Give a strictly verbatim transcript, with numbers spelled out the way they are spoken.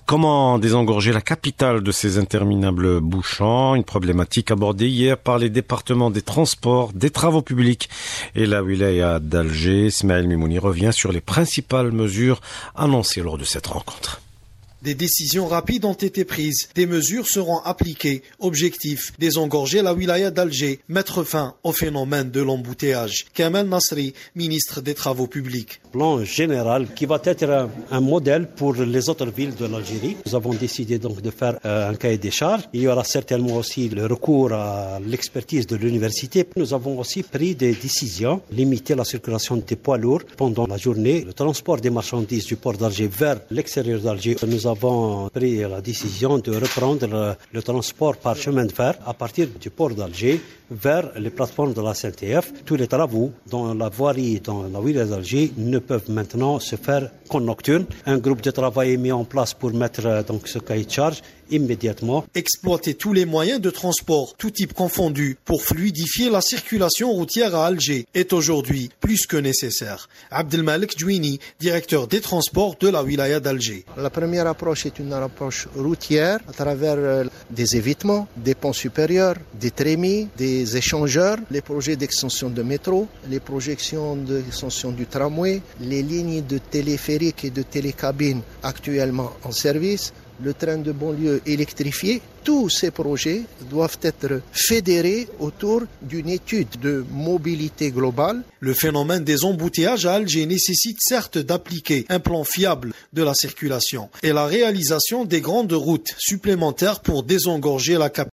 Comment désengorger la capitale de ces interminables bouchons? Une problématique abordée hier par les départements des transports, des travaux publics et la wilaya d'Alger. Ismaël Mimouni revient sur les principales mesures annoncées lors de cette rencontre. Des décisions rapides ont été prises, des mesures seront appliquées. Objectif, désengorger la wilaya d'Alger, mettre fin au phénomène de l'embouteillage. Kamel Nasri, ministre des Travaux publics. Plan général qui va être un, un modèle pour les autres villes de l'Algérie. Nous avons décidé donc de faire euh, un cahier des charges. Il y aura certainement aussi le recours à l'expertise de l'université. Nous avons aussi pris des décisions, limiter la circulation des poids lourds pendant la journée, le transport des marchandises du port d'Alger vers l'extérieur d'Alger. Nous avons Nous avons pris la décision de reprendre le, le transport par chemin de fer à partir du port d'Alger vers les plateformes de la C N T F. Tous les travaux dans la voirie, dans la wilaya d'Alger ne peuvent maintenant se faire qu'en nocturne. Un groupe de travail est mis en place pour mettre donc ce cahier de charge immédiatement. Exploiter tous les moyens de transport, tout type confondu, pour fluidifier la circulation routière à Alger est aujourd'hui plus que nécessaire. Abdelmalek Djouini, directeur des transports de la wilaya d'Alger. La première approche est une approche routière à travers des évitements, des ponts supérieurs, des trémies, des échangeurs, les projets d'extension de métro, les projections d'extension du tramway, les lignes de téléphérique et de télécabine actuellement en service, le train de banlieue électrifié. Tous ces projets doivent être fédérés autour d'une étude de mobilité globale. Le phénomène des embouteillages à Alger nécessite certes d'appliquer un plan fiable de la circulation et la réalisation des grandes routes supplémentaires pour désengorger la capitale.